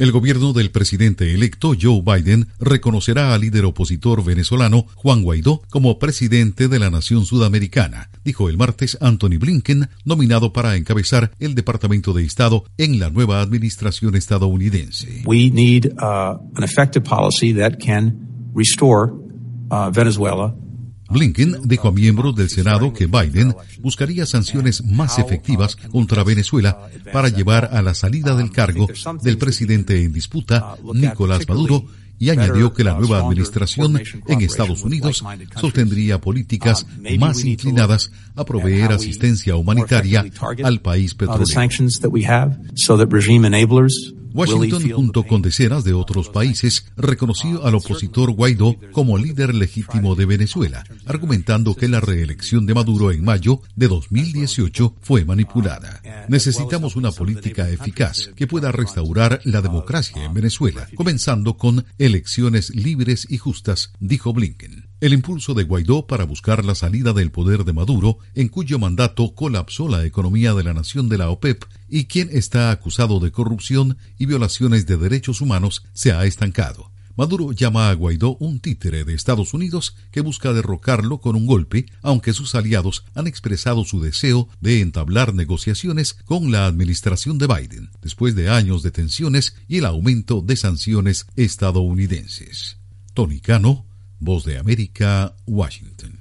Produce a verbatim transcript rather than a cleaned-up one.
El gobierno del presidente electo Joe Biden reconocerá al líder opositor venezolano Juan Guaidó como presidente de la nación sudamericana, dijo el martes Antony Blinken, nominado para encabezar el Departamento de Estado en la nueva administración estadounidense. We need uh, an effective policy that can restore uh, Venezuela. Blinken dijo a miembros del Senado que Biden buscaría sanciones más efectivas contra Venezuela para llevar a la salida del cargo del presidente en disputa, Nicolás Maduro, y añadió que la nueva administración en Estados Unidos sostendría políticas más inclinadas a proveer asistencia humanitaria al país petrolero. Washington, junto con decenas de otros países, reconoció al opositor Guaidó como líder legítimo de Venezuela, argumentando que la reelección de Maduro en mayo de dos mil dieciocho fue manipulada. Necesitamos una política eficaz que pueda restaurar la democracia en Venezuela, comenzando con elecciones libres y justas, dijo Blinken. El impulso de Guaidó para buscar la salida del poder de Maduro, en cuyo mandato colapsó la economía de la nación de la OPEP y quien está acusado de corrupción y violaciones de derechos humanos, se ha estancado. Maduro llama a Guaidó un títere de Estados Unidos que busca derrocarlo con un golpe, aunque sus aliados han expresado su deseo de entablar negociaciones con la administración de Biden, después de años de tensiones y el aumento de sanciones estadounidenses. Tony Cano, Voz de América, Washington.